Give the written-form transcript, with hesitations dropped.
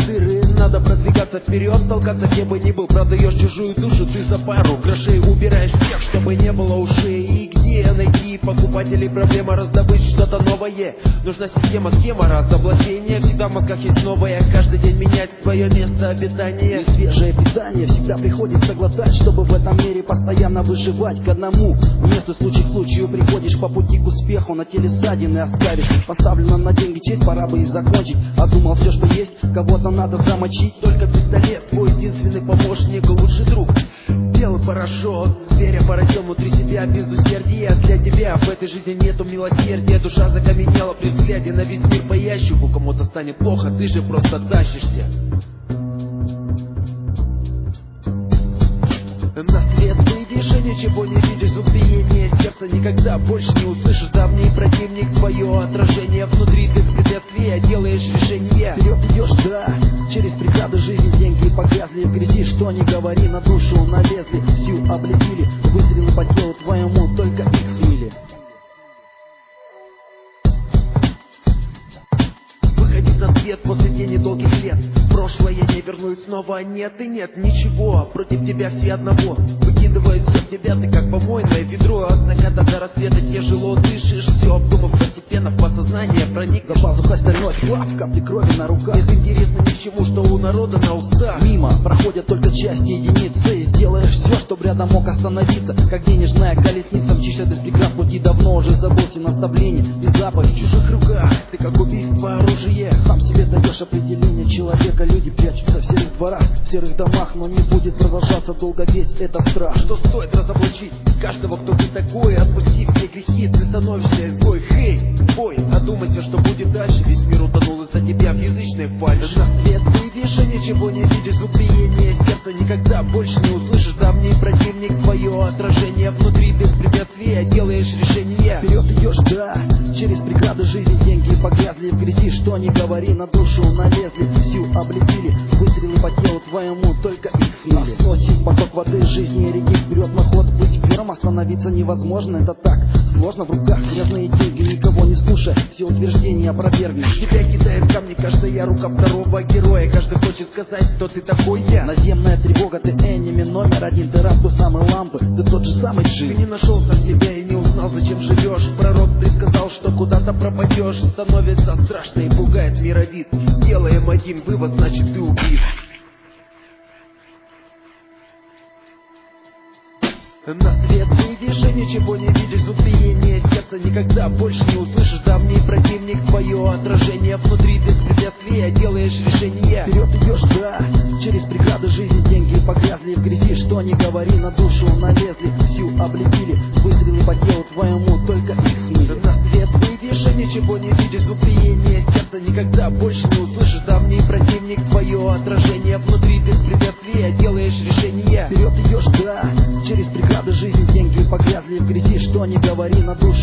дыры. Надо продвигаться вперед, толкаться где бы ни был. Продаешь чужую душу ты за пару грошей, убираешь всех, чтобы не было ушей. И где найти покупателей? Проблема раздобыть что-то новое. Нужна система, схема разоблачения. Всегда в мозгах есть новое, каждый день менять свое место обитания. И свежее питание всегда приходится глотать, чтобы в этом мире постоянно выживать. К одному месту случай к случаю приходишь по пути к успеху. На теле ссадины оставишь, поставлено на деньги честь, пора бы и закончить. А думал все, что есть, кого-то надо замочить. Только пистолет, твой единственный помощник, лучший друг. Белый порошок, зверя породил внутри себя без усердия. Для тебя в этой жизни нету милосердия. Душа закаменела при взгляде на весь мир по ящику. Кому-то станет плохо, ты же просто тащишься. На свет выйдешь и ничего не видишь. Звук биения сердца никогда больше не услышишь. Давний противник, твое отражение внутри. Без препятствия делаешь решение. Вперед идешь, да, через преграды жизни. Деньги погрязли в грязи. Что не говори, на душу налезли, всю облепили. Выстрелы по телу твоему только их смели. Выходить на свет после тени долгих лет. Прошлое не вернуть снова, нет и нет ничего. Против тебя все одного, выкидывают все в тебя. Ты как помойное ведро, от заката до рассвета тяжело дышишь. Все обдумав постепенно в подсознание проник. За пазухой стальной сплав, капли крови на руках. Нет интересно ни к чему, что у народа на устах. Мимо проходят только части единицы. И сделаешь все, чтобы рядом мог остановиться. Как денежная колесница, мчишься без преград пути. Давно уже забыл все наставления и заповедь в чужих руках. Ты как убийство оружие, сам себе даешь определение человека. Люди прячутся в серых дворах, в серых домах, но не будет продолжаться долго весь этот страх. Что стоит разоблачить каждого, кто ты такой? Отпусти все грехи, ты становишься изгой. Хей, бой, одумайся, что будет дальше. Весь мир утонул из-за тебя в язычной фальши. На свет выйдешь и ничего не видишь. Звук биения сердца никогда больше не услышишь. Давний противник, твое отражение внутри. Без препятствия делаешь решение. Вперед идешь, да, через преграды жизни. Деньги погрязли в грязи. Что не говори, на душу налезли, всю облепили. Выстрелы по телу твоему только их смели. Сносит поток воды жизни и реки вперед на ход. Быть первым остановиться невозможно, это так сложно. В руках грязные деньги, никого не слушая, все утверждения опровергнешь. Тебя кидает камни каждая рука второго героя. Каждый хочет сказать, кто ты такой я. Наземная тревога, ты энеми номер один. Ты раб той самой лампы, ты тот же самый джин. Ты не нашел сам себя и не узнал, зачем живешь. Пророк предсказал, что куда-то пропадешь. Становится страшно и пугает мировид. Делаем один вывод, значит ты убит. На свет выйдешь и ничего не видишь. Звук биения сердца никогда больше не услышишь. Давний противник, твое отражение внутри. Без препятствия делаешь решение. Вперед идешь, да, через преграды жизни. Деньги погрязли в грязи. Что не говори, на душу налезли, всю облепили. Выстрелы по телу твоему только их смели. На свет выйдешь и ничего не видишь. Звук биения сердца никогда больше не услышишь. Давний противник, твое отражение внутри. Без препятствия делаешь решение. Вперед идешь, да, через преграды жизни. Деньги погрязли в грязи. Что не говори, на душу